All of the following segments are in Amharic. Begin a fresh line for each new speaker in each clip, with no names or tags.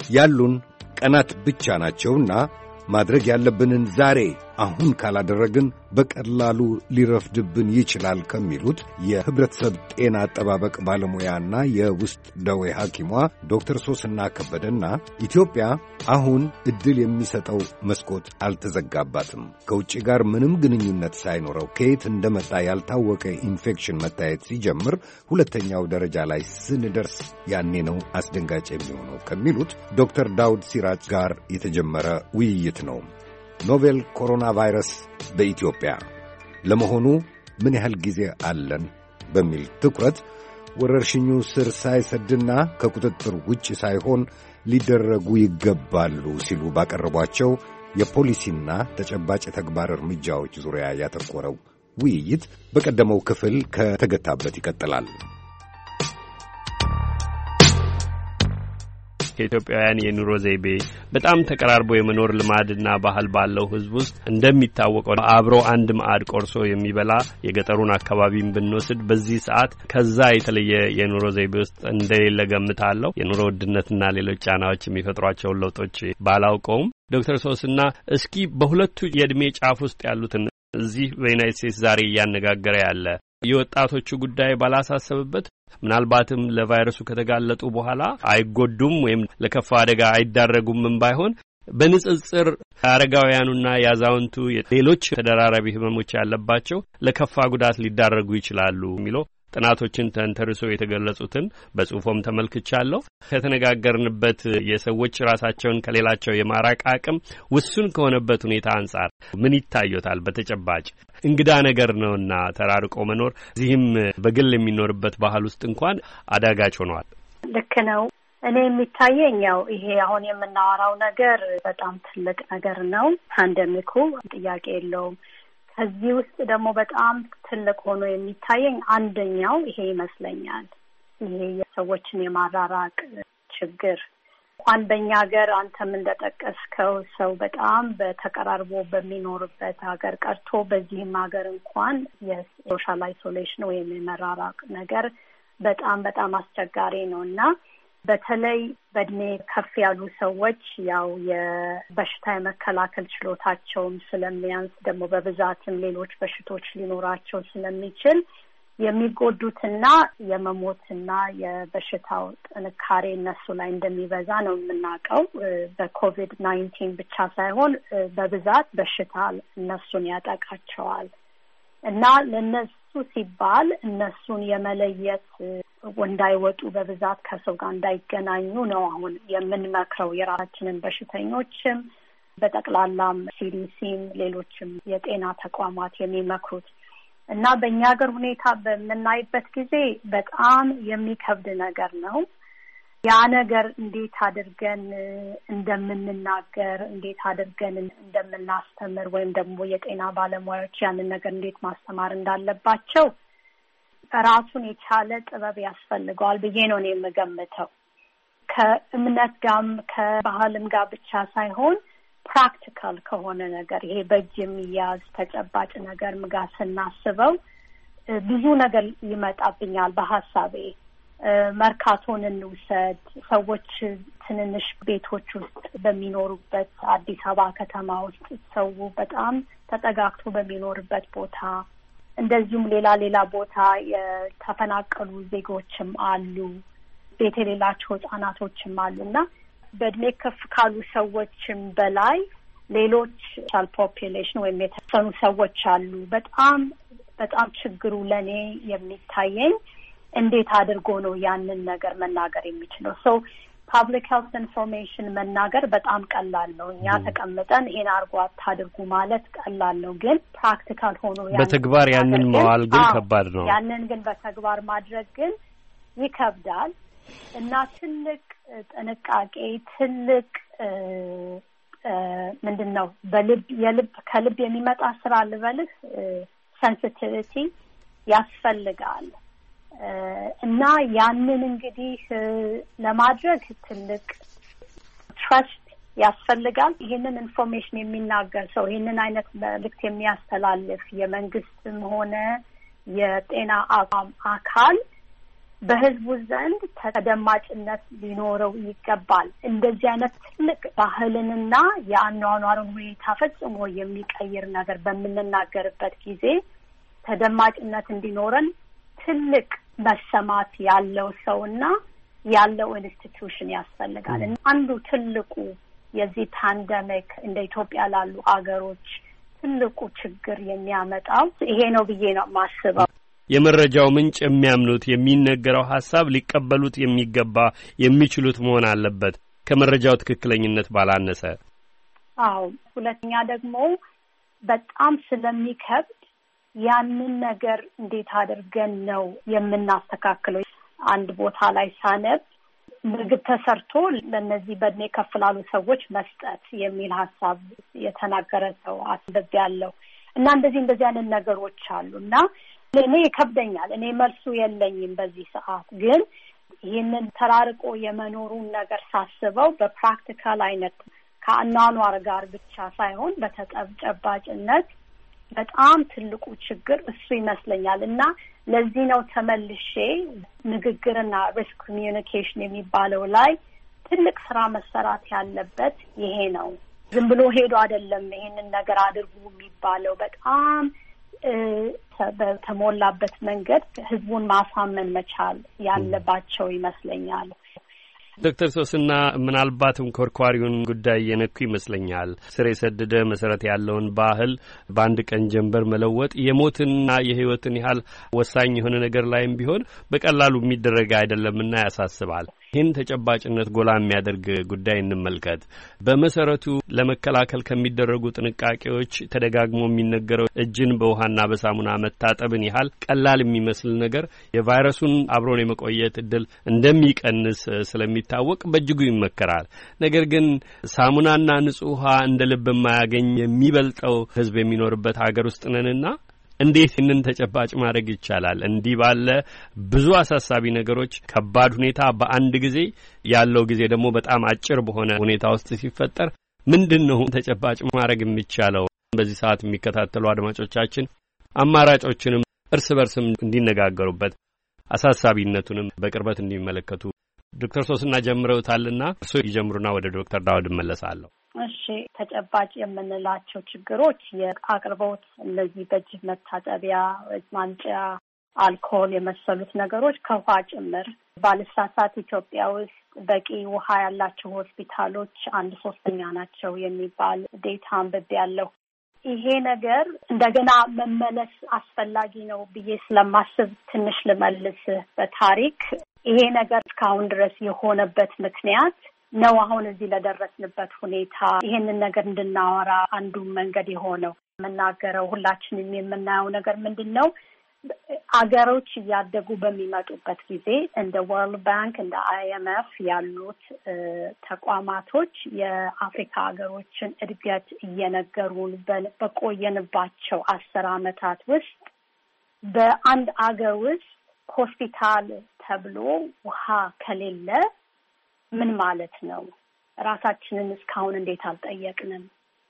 ያሉን ቀናት ብቻ ናቸውና ማድረግ ያለብንን ዛሬ አሁን ካላደረግን በቀላሉ ሊረፍድብን ይችላል ከሚሉት የህብረተሰብ ጤና አጠባበቅ ባለሙያና የውስጥ ደዌ ሐኪሟ ዶክተር ሶስና ከበደና ኢትዮጵያ አሁን ዕድል የሚሰጠው መስኮት አልተዘጋባትም። ከውጭ ጋር ምንም ግንኙነት ሳይኖረው ከየት እንደመጣ ያልታወቀ ኢንፌክሽን መታየት ሲጀምር ሁለተኛው ደረጃ ላይ ስንደርስ ያኔ ነው አስደንጋጭ የሚሆነው ከሚሉት ዶክተር ዳውድ ሲራጅ ጋር የተጀመረ ውይይት ነው። ኖቬል ኮሮና ቫይረስ በኢትዮጵያ ለመሆኑ ምን ያህል ጊዜ አለን በሚል ትኩረት ወረርሽኙ ስር ሳይሰድና ከቁጥጥር ውጭ ሳይሆን ሊደረጉ ይገባሉ ሲሉ ባቀረቧቸው የፖሊሲና ተጨባጭ ተግባር እርምጃዎች ዙሪያ ያተኮረው ውይይት በቀደመው ክፍል ከተገታበት ይቀጥላል።
ከኢትዮጵያውያን የኑሮ ዘይቤ በጣም ተቀራርቦ የመኖር ልማድና ባህል ባለው ሕዝብ ውስጥ እንደሚታወቀው አብሮ አንድ ማዕድ ቆርሶ የሚበላ የገጠሩን አካባቢን ብንወስድ በዚህ ሰዓት ከዛ የተለየ የኑሮ ዘይቤ ውስጥ እንደሌለ ገምታለሁ። የኑሮ ውድነትና ሌሎች ጫናዎች የሚፈጥሯቸውን ለውጦች ባላውቀውም ዶክተር ሶስና እስኪ በሁለቱ የዕድሜ ጫፍ ውስጥ ያሉትን እዚህ በዩናይትድ ስቴትስ ዛሬ እያነጋገረ ያለ የወጣቶቹ ጉዳይ ባላሳሰብበት ምናልባትም ለቫይረሱ ከተጋለጡ በኋላ አይጎዱም ወይም ለከፋ አደጋ አይዳረጉምም ባይሆን በንጽጽር አረጋውያኑና ያዛውንቱ ሌሎች ተደራራቢ ህመሞች ያለባቸው ለከፋ ጉዳት ሊዳረጉ ይችላሉ የሚለው ጥናቶችን ተንተርሶ የተገለጹትን በጽሁፎም ተመልክቻለሁ። ከተነጋገርንበት የሰዎች ራሳቸውን ከሌላቸው የማራቅ አቅም ውሱን ከሆነበት ሁኔታ አንጻር ምን ይታዩታል? በተጨባጭ እንግዳ ነገር ነውና ተራርቆ መኖር እዚህም በግል የሚኖርበት ባህል ውስጥ እንኳን አዳጋች ሆኗል።
ልክ ነው። እኔ የሚታየኝ ያው ይሄ አሁን የምናወራው ነገር በጣም ትልቅ ነገር ነው። ፓንደሚኩ ጥያቄ የለውም። ከዚህ ውስጥ ደግሞ በጣም ትልቅ ሆኖ የሚታየኝ አንደኛው ይሄ ይመስለኛል። ይሄ የሰዎችን የማራራቅ ችግር እንኳን በእኛ ሀገር አንተም እንደጠቀስከው ሰው በጣም በተቀራርቦ በሚኖርበት ሀገር ቀርቶ በዚህም ሀገር እንኳን የሶሻል አይሶሌሽን ወይም የመራራቅ ነገር በጣም በጣም አስቸጋሪ ነው እና በተለይ በእድሜ ከፍ ያሉ ሰዎች ያው የበሽታ የመከላከል ችሎታቸውም ስለሚያንስ ደግሞ በብዛትም ሌሎች በሽቶች ሊኖራቸው ስለሚችል የሚጎዱትና የመሞትና የበሽታው ጥንካሬ እነሱ ላይ እንደሚበዛ ነው የምናውቀው። በኮቪድ-19 ብቻ ሳይሆን በብዛት በሽታ እነሱን ያጠቃቸዋል እና ለነሱ ሲባል እነሱን የመለየት እንዳይወጡ በብዛት ከሰው ጋር እንዳይገናኙ ነው አሁን የምንመክረው። የራሳችንን በሽተኞችም በጠቅላላም ሲዲሲም ሌሎችም የጤና ተቋማት የሚመክሩት እና በእኛ ሀገር ሁኔታ በምናይበት ጊዜ በጣም የሚከብድ ነገር ነው። ያ ነገር እንዴት አድርገን እንደምንናገር እንዴት አድርገን እንደምናስተምር ወይም ደግሞ የጤና ባለሙያዎች ያንን ነገር እንዴት ማስተማር እንዳለባቸው ራሱን የቻለ ጥበብ ያስፈልገዋል ብዬ ነው የምገምተው። ከእምነት ጋርም ከባህልም ጋር ብቻ ሳይሆን ፕራክቲካል ከሆነ ነገር ይሄ በእጅ የሚያዝ ተጨባጭ ነገር ጋር ስናስበው ብዙ ነገር ይመጣብኛል በሐሳቤ። መርካቶን እንውሰድ። ሰዎች ትንንሽ ቤቶች ውስጥ በሚኖሩበት አዲስ አበባ ከተማ ውስጥ ሰው በጣም ተጠጋግቶ በሚኖርበት ቦታ እንደዚሁም ሌላ ቦታ የተፈናቀሉ ዜጎችም አሉ፣ ቤት የሌላቸው ህጻናቶችም አሉና በእድሜ ከፍ ካሉ ሰዎችም በላይ ሌሎች ሶሻል ፖፑሌሽን ወይም የተሰኑ ሰዎች አሉ። በጣም ችግሩ ለኔ የሚታየኝ እንዴት አድርጎ ነው ያንን ነገር መናገር የሚችለው? ፓብሊክ ሄልት ኢንፎርሜሽን መናገር በጣም ቀላል ነው። እኛ ተቀምጠን ይሄን አርጉ አታድርጉ ማለት ቀላል ነው። ግን ፕራክቲካል ሆኖ
በተግባር ያንን መዋል ግን ከባድ ነው።
ያንን ግን በተግባር ማድረግ ግን ይከብዳል እና ትልቅ ጥንቃቄ ትልቅ ምንድነው ከልብ የሚመጣ ስራ ልበልህ ሴንሲቲቪቲ ያስፈልጋል እና ያንን እንግዲህ ለማድረግ ትልቅ ትረስት ያስፈልጋል። ይሄንን ኢንፎርሜሽን የሚናገር ሰው ይሄንን አይነት መልዕክት የሚያስተላልፍ የመንግስትም ሆነ የጤና አካል በህዝቡ ዘንድ ተደማጭነት ሊኖረው ይገባል። እንደዚህ አይነት ትልቅ ባህልንና የአኗኗርን ሁኔታ ፈጽሞ የሚቀይር ነገር በምንናገርበት ጊዜ ተደማጭነት እንዲኖረን ትልቅ መሰማት ያለው ሰውና ያለው ኢንስቲትዩሽን ያስፈልጋል። አንዱ ትልቁ የዚህ ፓንደሚክ እንደ ኢትዮጵያ ላሉ አገሮች ትልቁ ችግር የሚያመጣው ይሄ ነው ብዬ ነው የማስበው።
የመረጃው ምንጭ የሚያምኑት የሚነገረው ሐሳብ ሊቀበሉት የሚገባ የሚችሉት መሆን አለበት ከመረጃው ትክክለኝነት ባላነሰ። አዎ፣
ሁለተኛ ደግሞ በጣም ስለሚከብድ ያንን ነገር እንዴት አድርገን ነው የምናስተካክለው? አንድ ቦታ ላይ ሳነብ ምግብ ተሰርቶ ለነዚህ በእድሜ ከፍ ላሉ ሰዎች መስጠት የሚል ሐሳብ የተናገረ ሰው አስቤያለሁ። እና እንደዚህ አይነት ነገሮች አሉ እና ለኔ ይከብደኛል። እኔ መልሱ የለኝም በዚህ ሰዓት። ግን ይህንን ተራርቆ የመኖሩን ነገር ሳስበው በፕራክቲካል አይነት ከአኗኗር ጋር ብቻ ሳይሆን በተጨባጭነት በጣም ትልቁ ችግር እሱ ይመስለኛል። እና ለዚህ ነው ተመልሼ ንግግርና ሪስክ ኮሚዩኒኬሽን የሚባለው ላይ ትልቅ ስራ መሰራት ያለበት ይሄ ነው። ዝም ብሎ ሄዶ አይደለም ይሄንን ነገር አድርጉ የሚባለው። በጣም በተሞላበት መንገድ ህዝቡን ማሳመን መቻል ያለባቸው ይመስለኛል።
ዶክተር ሶስና ምናልባትም ኮርኳሪውን ጉዳይ የነኩ ይመስለኛል። ስር የሰደደ መሰረት ያለውን ባህል በአንድ ቀን ጀንበር መለወጥ የሞትና የህይወትን ያህል ወሳኝ የሆነ ነገር ላይም ቢሆን በቀላሉ የሚደረግ አይደለምና ያሳስባል። ይህን ተጨባጭነት ጎላ የሚያደርግ ጉዳይ እንመልከት። በመሰረቱ ለመከላከል ከሚደረጉ ጥንቃቄዎች ተደጋግሞ የሚነገረው እጅን በውሃና በሳሙና መታጠብን ያህል ቀላል የሚመስል ነገር የቫይረሱን አብሮን የመቆየት እድል እንደሚቀንስ ስለሚታወቅ በእጅጉ ይመከራል። ነገር ግን ሳሙናና ንጹህ ውሃ እንደ ልብ የማያገኝ የሚበልጠው ህዝብ የሚኖርበት ሀገር ውስጥ ነንና እንዴት ይህንን ተጨባጭ ማድረግ ይቻላል? እንዲህ ባለ ብዙ አሳሳቢ ነገሮች ከባድ ሁኔታ በአንድ ጊዜ ያለው ጊዜ ደግሞ በጣም አጭር በሆነ ሁኔታ ውስጥ ሲፈጠር ምንድነው ተጨባጭ ማድረግ የሚቻለው? በዚህ ሰዓት የሚከታተሉ አድማጮቻችን አማራጮችንም እርስ በርስም እንዲነጋገሩበት አሳሳቢነቱንም በቅርበት እንዲመለከቱ ዶክተር ሶስና ጀምረውታልና እርሶ ይጀምሩና ወደ ዶክተር ዳውድ እመለሳለሁ።
እሺ፣ ተጨባጭ የምንላቸው ችግሮች የአቅርቦት እነዚህ በእጅ መታጠቢያ፣ እጅ ማንጫ፣ አልኮል የመሰሉት ነገሮች ከውሃ ጭምር ባለሳሳት ኢትዮጵያ ውስጥ በቂ ውሃ ያላቸው ሆስፒታሎች 1/3 ናቸው የሚባል ዴታ አንብቤያለሁ። ይሄ ነገር እንደገና መመለስ አስፈላጊ ነው ብዬ ስለማስብ ትንሽ ልመልስ በታሪክ ይሄ ነገር እስካሁን ድረስ የሆነበት ምክንያት ነው አሁን እዚህ ለደረስንበት ሁኔታ ይሄንን ነገር እንድናወራ አንዱ መንገድ የሆነው የምናገረው ሁላችንም የምናየው ነገር ምንድነው? አገሮች እያደጉ በሚመጡበት ጊዜ እንደ ወርልድ ባንክ እንደ IMF ያሉት ተቋማቶች የአፍሪካ ሀገሮችን እድገት እየነገሩን በቆየንባቸው 10 ዓመታት ውስጥ በአንድ አገር ውስጥ ሆስፒታል ተብሎ ውሃ ከሌለ ምን ማለት ነው? ራሳችንን እስካሁን እንዴት አልጠየቅንም?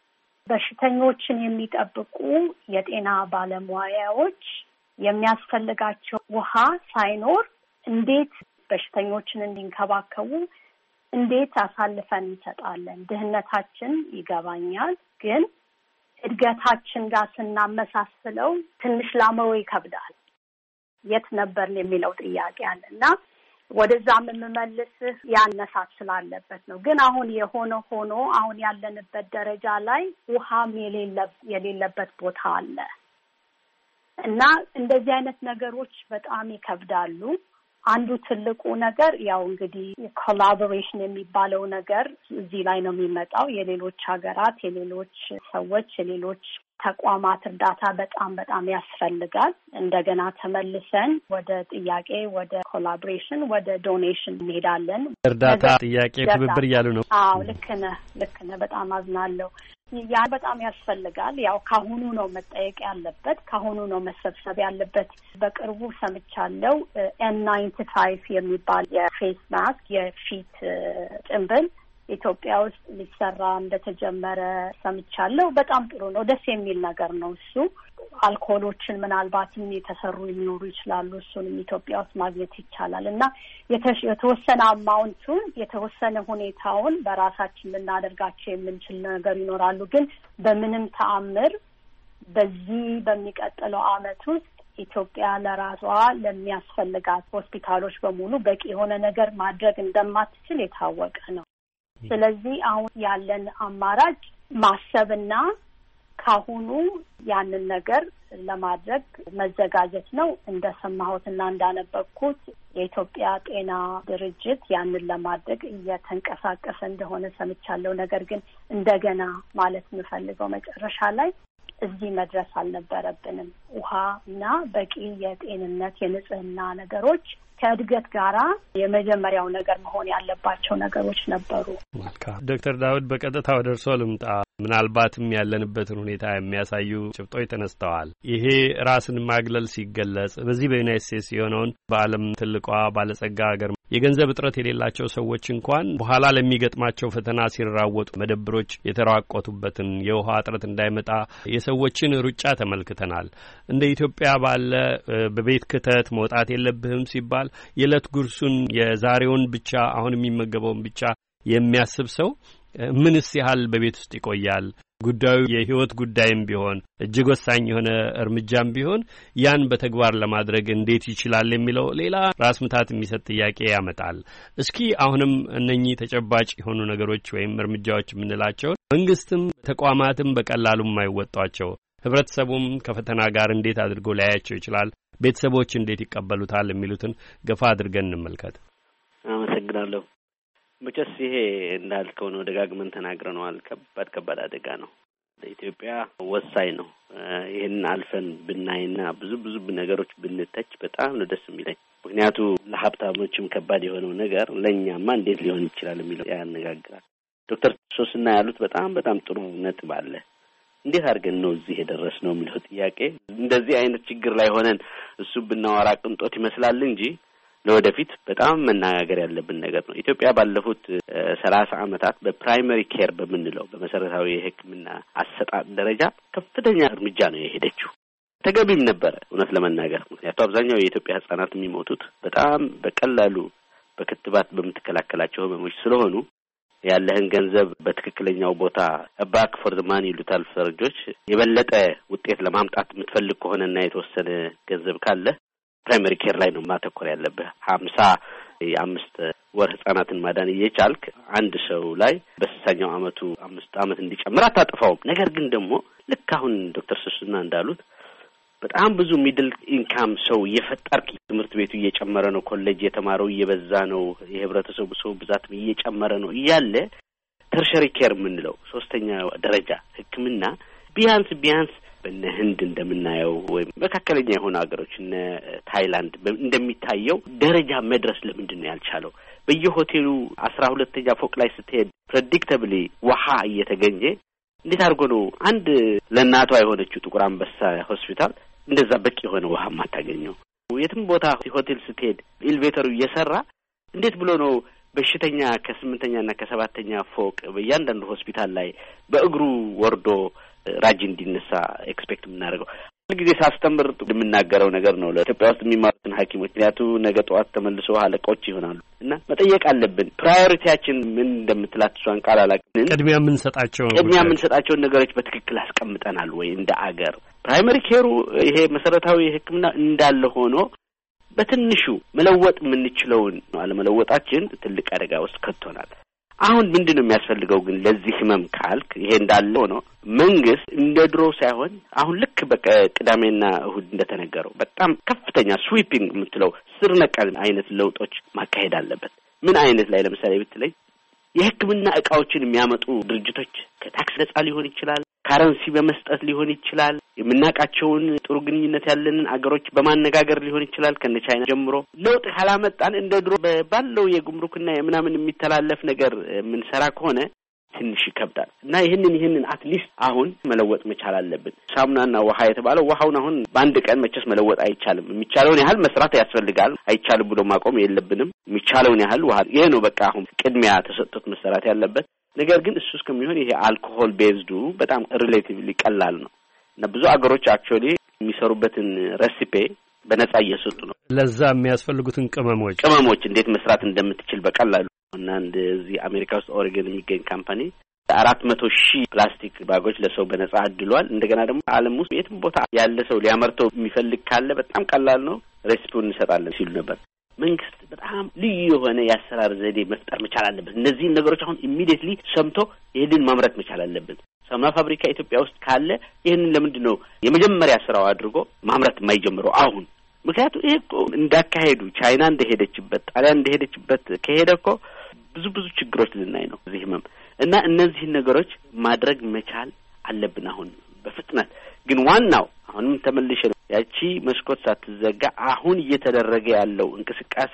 በሽተኞችን የሚጠብቁ የጤና ባለሙያዎች የሚያስፈልጋቸው ውሃ ሳይኖር እንዴት በሽተኞችን እንዲንከባከቡ እንዴት አሳልፈን እንሰጣለን? ድህነታችን ይገባኛል፣ ግን እድገታችን ጋር ስናመሳስለው ትንሽ ላመው ይከብዳል። የት ነበርን የሚለው ጥያቄ አለና ወደዛም የምመልስህ ያነሳት ስላለበት ነው። ግን አሁን የሆነ ሆኖ አሁን ያለንበት ደረጃ ላይ ውሃም የሌለበት ቦታ አለ እና እንደዚህ አይነት ነገሮች በጣም ይከብዳሉ። አንዱ ትልቁ ነገር ያው እንግዲህ ኮላቦሬሽን የሚባለው ነገር እዚህ ላይ ነው የሚመጣው። የሌሎች ሀገራት፣ የሌሎች ሰዎች፣ የሌሎች ተቋማት እርዳታ በጣም ያስፈልጋል። እንደገና ተመልሰን ወደ ጥያቄ ወደ ኮላቦሬሽን ወደ ዶኔሽን እንሄዳለን።
እርዳታ ጥያቄ ትብብር እያሉ ነው።
አዎ ልክ ነህ። በጣም አዝናለሁ። ያ በጣም ያስፈልጋል። ያው ካሁኑ ነው መጠየቅ ያለበት፣ ካሁኑ ነው መሰብሰብ ያለበት። በቅርቡ ሰምቻለሁ N95 የሚባል የፌስ ማስክ የፊት ጭንብል ኢትዮጵያ ውስጥ ሊሰራ እንደተጀመረ ሰምቻለሁ። በጣም ጥሩ ነው። ደስ የሚል ነገር ነው እሱ። አልኮሎችን ምናልባትም የተሰሩ ሊኖሩ ይችላሉ። እሱንም ኢትዮጵያ ውስጥ ማግኘት ይቻላል እና የተወሰነ አማውንቱን የተወሰነ ሁኔታውን በራሳችን ልናደርጋቸው የምንችል ነገር ይኖራሉ። ግን በምንም ተአምር በዚህ በሚቀጥለው ዓመት ውስጥ ኢትዮጵያ ለራሷ ለሚያስፈልጋት ሆስፒታሎች በሙሉ በቂ የሆነ ነገር ማድረግ እንደማትችል የታወቀ ነው። ስለዚህ አሁን ያለን አማራጭ ማሰብና ካሁኑ ያንን ነገር ለማድረግ መዘጋጀት ነው። እንደሰማሁትና እንዳነበብኩት የኢትዮጵያ ጤና ድርጅት ያንን ለማድረግ እየተንቀሳቀሰ እንደሆነ ሰምቻለሁ። ነገር ግን እንደገና ማለት የምፈልገው መጨረሻ ላይ እዚህ መድረስ አልነበረብንም። ውሃ እና በቂ የጤንነት የንጽህና ነገሮች ከእድገት ጋራ የመጀመሪያው ነገር መሆን ያለባቸው ነገሮች ነበሩ።
መልካም ዶክተር ዳውድ በቀጥታ ወደ እርስዎ ልምጣ። ምናልባትም ያለንበትን ሁኔታ የሚያሳዩ ጭብጦች ተነስተዋል። ይሄ ራስን ማግለል ሲገለጽ በዚህ በዩናይትድ ስቴትስ የሆነውን በዓለም ትልቋ ባለጸጋ ሀገር የገንዘብ እጥረት የሌላቸው ሰዎች እንኳን በኋላ ለሚገጥማቸው ፈተና ሲራወጡ መደብሮች የተራቆቱበትን የውሃ እጥረት እንዳይመጣ የሰዎችን ሩጫ ተመልክተናል። እንደ ኢትዮጵያ ባለ በቤት ክተት መውጣት የለብህም ሲባል የዕለት ጉርሱን የዛሬውን ብቻ አሁን የሚመገበውን ብቻ የሚያስብ ሰው ምንስ ያህል በቤት ውስጥ ይቆያል? ጉዳዩ የህይወት ጉዳይም ቢሆን እጅግ ወሳኝ የሆነ እርምጃም ቢሆን ያን በተግባር ለማድረግ እንዴት ይችላል የሚለው ሌላ ራስ ምታት የሚሰጥ ጥያቄ ያመጣል። እስኪ አሁንም እነኚህ ተጨባጭ የሆኑ ነገሮች ወይም እርምጃዎች የምንላቸው መንግስትም ተቋማትም በቀላሉ የማይወጧቸው ህብረተሰቡም ከፈተና ጋር እንዴት አድርጎ ሊያያቸው ይችላል፣ ቤተሰቦች እንዴት ይቀበሉታል የሚሉትን ገፋ አድርገን እንመልከት።
አመሰግናለሁ። መቼስ ይሄ እንዳልከው ነው፣ ደጋግመን ተናግረነዋል። ከባድ አደጋ ነው። ለኢትዮጵያ ወሳኝ ነው። ይሄን አልፈን ብናይና ብዙ ነገሮች ብንተች በጣም ነው ደስ የሚለኝ። ምክንያቱ ለሀብታሞችም ከባድ የሆነው ነገር ለእኛማ እንዴት ሊሆን ይችላል የሚለው ያነጋግራል። ዶክተር ሶስና ያሉት በጣም ጥሩ ነጥብ አለ። እንዴት አድርገን ነው እዚህ የደረስነው የሚለው ጥያቄ እንደዚህ አይነት ችግር ላይ ሆነን እሱ ብናወራ ቅንጦት ይመስላል እንጂ ለወደፊት በጣም መናገር ያለብን ነገር ነው። ኢትዮጵያ ባለፉት 30 ዓመታት በፕራይመሪ ኬር በምንለው በመሰረታዊ የሕክምና አሰጣጥ ደረጃ ከፍተኛ እርምጃ ነው የሄደችው። ተገቢም ነበረ እውነት ለመናገር። ምክንያቱም አብዛኛው የኢትዮጵያ ህጻናት የሚሞቱት በጣም በቀላሉ በክትባት በምትከላከላቸው ህመሞች ስለሆኑ ያለህን ገንዘብ በትክክለኛው ቦታ ባክ ፎር ዘ ማኒ ይሉታል ፈረንጆች። የበለጠ ውጤት ለማምጣት የምትፈልግ ከሆነና የተወሰነ ገንዘብ ካለ ፕራይመሪ ኬር ላይ ነው ማተኮር ያለብህ። 55 ወር ህጻናትን ማዳን እየቻልክ አንድ ሰው ላይ በ60ኛው አመቱ 5 አመት እንዲጨምር አታጥፋውም። ነገር ግን ደግሞ ልክ አሁን ዶክተር ሱስና እንዳሉት በጣም ብዙ ሚድል ኢንካም ሰው እየፈጠርክ ትምህርት ቤቱ እየጨመረ ነው፣ ኮሌጅ የተማረው እየበዛ ነው፣ የህብረተሰቡ ሰው ብዛት እየጨመረ ነው እያለ ተርሸሪ ኬር የምንለው ሶስተኛ ደረጃ ህክምና ቢያንስ በእነ ህንድ እንደምናየው ወይም መካከለኛ የሆኑ ሀገሮች እነ ታይላንድ እንደሚታየው ደረጃ መድረስ ለምንድን ነው ያልቻለው? በየሆቴሉ 12ኛ ፎቅ ላይ ስትሄድ ፕሬዲክታብሊ ውሃ እየተገኘ እንዴት አድርጎ ነው አንድ ለእናቷ የሆነችው ጥቁር አንበሳ ሆስፒታል እንደዛ በቂ የሆነ ውሃ ማታገኘው? የትም ቦታ ሆቴል ስትሄድ ኤሌቬተሩ እየሰራ እንዴት ብሎ ነው በሽተኛ ከ8ኛና ከ7ኛ ፎቅ በእያንዳንዱ ሆስፒታል ላይ በእግሩ ወርዶ ራጅ እንዲነሳ ኤክስፔክት የምናደርገው? ሁልጊዜ ሳስተምር የምናገረው ነገር ነው ለኢትዮጵያ ውስጥ የሚማሩትን ሐኪሞች። ምክንያቱ ነገ ጠዋት ተመልሶ አለቆች ይሆናሉ እና መጠየቅ አለብን። ፕራዮሪቲያችን ምን እንደምትላት እሷን ቃል አላውቅም። ቅድሚያ የምንሰጣቸውን ነገሮች በትክክል አስቀምጠናል ወይ? እንደ አገር ፕራይመሪ ኬሩ ይሄ መሰረታዊ ሕክምና እንዳለ ሆኖ በትንሹ መለወጥ የምንችለውን አለመለወጣችን ትልቅ አደጋ ውስጥ ከቶናል። አሁን ምንድነው የሚያስፈልገው ግን ለዚህ ህመም ካልክ ይሄ እንዳለ ሆኖ መንግስት እንደ ድሮ ሳይሆን አሁን ልክ በቅዳሜና እሁድ እንደተነገረው በጣም ከፍተኛ ስዊፒንግ የምትለው ስር ነቀል አይነት ለውጦች ማካሄድ አለበት። ምን አይነት ላይ ለምሳሌ ብትለይ የህክምና እቃዎችን የሚያመጡ ድርጅቶች ከታክስ ነጻ ሊሆን ይችላል፣ ካረንሲ በመስጠት ሊሆን ይችላል፣ የምናቃቸውን ጥሩ ግንኙነት ያለንን አገሮች በማነጋገር ሊሆን ይችላል ከነቻይና ጀምሮ። ለውጥ ካላመጣን እንደ ድሮ ባለው የጉምሩክና የምናምን የሚተላለፍ ነገር የምንሰራ ከሆነ ትንሽ ይከብዳል እና ይህንን አትሊስት አሁን መለወጥ መቻል አለብን። ሳሙናና ውሃ የተባለው ውሃውን አሁን በአንድ ቀን መቼስ መለወጥ አይቻልም። የሚቻለውን ያህል መስራት ያስፈልጋል። አይቻልም ብሎ ማቆም የለብንም። የሚቻለውን ያህል ውሃ ይሄ ነው በቃ አሁን ቅድሚያ ተሰጥቶት መሰራት ያለበት። ነገር ግን እሱ እስከሚሆን ይሄ አልኮሆል ቤዝዱ በጣም ሪሌቲቭሊ ቀላል ነው። እና ብዙ አገሮች አክቹአሊ የሚሰሩበትን ሬሲፒ በነጻ እየሰጡ ነው።
ለዛ የሚያስፈልጉትን ቅመሞች
እንዴት መስራት እንደምትችል በቀላሉ እና እንደዚህ አሜሪካ ውስጥ ኦሬገን የሚገኝ ካምፓኒ 400,000 ፕላስቲክ ባጎች ለሰው በነጻ አድሏል። እንደገና ደግሞ ዓለም ውስጥ የትም ቦታ ያለ ሰው ሊያመርተው የሚፈልግ ካለ በጣም ቀላል ነው፣ ሬሲፒውን እንሰጣለን ሲሉ ነበር። መንግስት በጣም ልዩ የሆነ የአሰራር ዘዴ መፍጠር መቻል አለበት። እነዚህን ነገሮች አሁን ኢሚዲየትሊ ሰምቶ ይሄንን ማምረት መቻል አለበት። ሳሙና ፋብሪካ ኢትዮጵያ ውስጥ ካለ ይሄንን ለምንድን ነው የመጀመሪያ ስራው አድርጎ ማምረት የማይጀምረው አሁን? ምክንያቱም ይሄ እኮ እንዳካሄዱ ቻይና እንደሄደችበት ጣሊያን እንደሄደችበት ከሄደ እኮ ብዙ ችግሮች ልናይ ነው እዚህ ህመም እና እነዚህን ነገሮች ማድረግ መቻል አለብን አሁን በፍጥነት። ግን ዋናው አሁንም ተመልሼ ያቺ መስኮት ሳትዘጋ አሁን እየተደረገ ያለው እንቅስቃሴ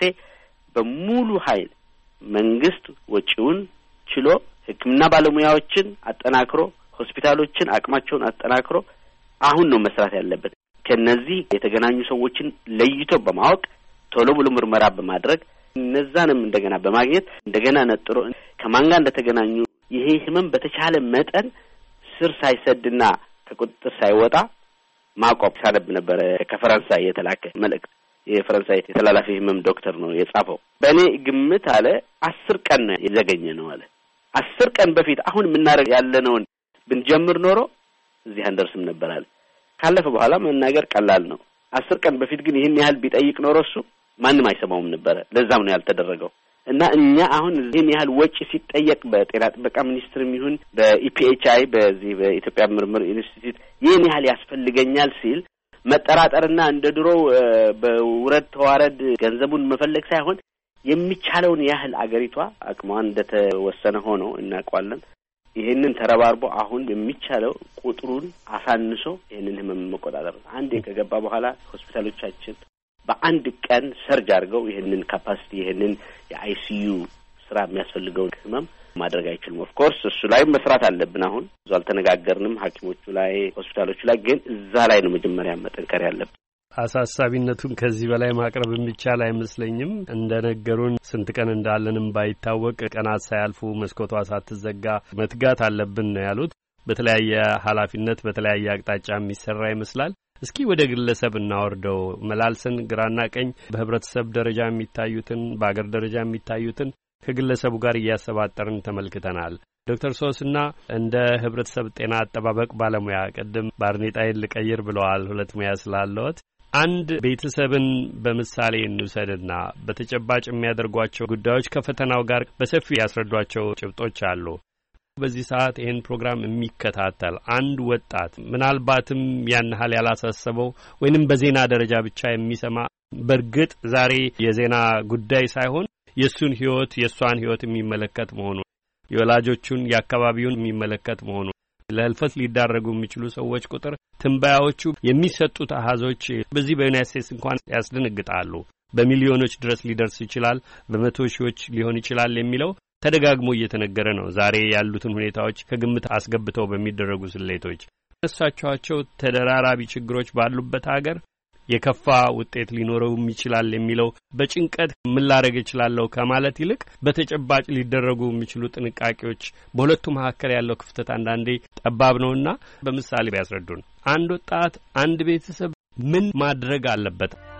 በሙሉ ኃይል መንግስት ወጪውን ችሎ ሕክምና ባለሙያዎችን አጠናክሮ ሆስፒታሎችን አቅማቸውን አጠናክሮ አሁን ነው መስራት ያለበት። ከነዚህ የተገናኙ ሰዎችን ለይቶ በማወቅ ቶሎ ብሎ ምርመራ በማድረግ እነዛንም እንደገና በማግኘት እንደገና ነጥሮ ከማን ጋር እንደተገናኙ ይሄ ህመም በተቻለ መጠን ስር ሳይሰድና ከቁጥጥር ሳይወጣ ማቆም ሳለብ ነበር። ከፈረንሳይ የተላከ መልእክት የፈረንሳይ የተላላፊ ህመም ዶክተር ነው የጻፈው። በእኔ ግምት አለ 10 ቀን የዘገኘ ነው አለ። 10 ቀን በፊት አሁን የምናደርግ ያለነውን ብንጀምር ኖሮ እዚህ አንደርስም ነበር አለ። ካለፈ በኋላ መናገር ቀላል ነው። 10 ቀን በፊት ግን ይሄን ያህል ቢጠይቅ ኖሮ እሱ ማንም አይሰማውም ነበር። ለዛም ነው ያልተደረገው። እና እኛ አሁን ይሄን ያህል ወጪ ሲጠየቅ በጤና ጥበቃ ሚኒስትርም ይሁን በኢፒኤችአይ በዚህ በኢትዮጵያ ምርምር ኢንስቲትዩት ይሄን ያህል ያስፈልገኛል ሲል መጠራጠርና እንደ ድሮ በውረድ ተዋረድ ገንዘቡን መፈለግ ሳይሆን የሚቻለውን ያህል አገሪቷ አቅሟን እንደተወሰነ ሆኖ እናውቃለን። ይሄንን ተረባርቦ አሁን የሚቻለው ቁጥሩን አሳንሶ ይሄንን ህመም መቆጣጠር አንዴ ከገባ በኋላ ሆስፒታሎቻችን በአንድ ቀን ሰርጅ አድርገው ይሄንን ካፓሲቲ ይሄንን የአይሲዩ ስራ የሚያስፈልገው ህመም ማድረግ አይችልም። ኦፍ ኮርስ እሱ ላይ መስራት አለብን። አሁን ብዙ አልተነጋገርንም ሐኪሞቹ ላይ ሆስፒታሎቹ ላይ ግን እዛ ላይ ነው መጀመሪያ መጠንከር ያለብን።
አሳሳቢነቱን ከዚህ በላይ ማቅረብ የሚቻል አይመስለኝም። እንደነገሩን ስንት ቀን እንዳለንም ባይታወቅ ቀናት ሳያልፉ መስኮቷ ሳትዘጋ መትጋት አለብን ነው ያሉት። በተለያየ ኃላፊነት በተለያየ አቅጣጫ የሚሰራ ይመስላል። እስኪ ወደ ግለሰብ እናወርደው። መላልሰን ግራና ቀኝ በህብረተሰብ ደረጃ የሚታዩትን በአገር ደረጃ የሚታዩትን ከግለሰቡ ጋር እያሰባጠርን ተመልክተናል። ዶክተር ሶስና እንደ ህብረተሰብ ጤና አጠባበቅ ባለሙያ ቀደም ባርኔጣዬን ልቀይር ብለዋል። ሁለት ሙያ ስላለዎት አንድ ቤተሰብን በምሳሌ እንውሰድና በተጨባጭ የሚያደርጓቸው ጉዳዮች ከፈተናው ጋር በሰፊው ያስረዷቸው ጭብጦች አሉ። በዚህ ሰዓት ይህን ፕሮግራም የሚከታተል አንድ ወጣት ምናልባትም ያን ያህል ያላሳሰበው ወይንም በዜና ደረጃ ብቻ የሚሰማ በእርግጥ ዛሬ የዜና ጉዳይ ሳይሆን የእሱን ህይወት የእሷን ህይወት የሚመለከት መሆኑ የወላጆቹን የአካባቢውን የሚመለከት መሆኑ ለህልፈት ሊዳረጉ የሚችሉ ሰዎች ቁጥር ትንበያዎቹ የሚሰጡት አሃዞች በዚህ በዩናይትድ ስቴትስ እንኳን ያስደነግጣሉ። በሚሊዮኖች ድረስ ሊደርስ ይችላል፣ በመቶ ሺዎች ሊሆን ይችላል የሚለው ተደጋግሞ እየተነገረ ነው። ዛሬ ያሉትን ሁኔታዎች ከግምት አስገብተው በሚደረጉ ስሌቶች እነሳቸው ተደራራቢ ችግሮች ባሉበት ሀገር የከፋ ውጤት ሊኖረውም ይችላል የሚለው በጭንቀት ምን ላደርግ እችላለሁ ከማለት ይልቅ በተጨባጭ ሊደረጉ የሚችሉ ጥንቃቄዎች በሁለቱ መካከል ያለው ክፍተት አንዳንዴ ጠባብ ነውና በምሳሌ ቢያስረዱን። አንድ ወጣት አንድ ቤተሰብ ምን ማድረግ አለበት?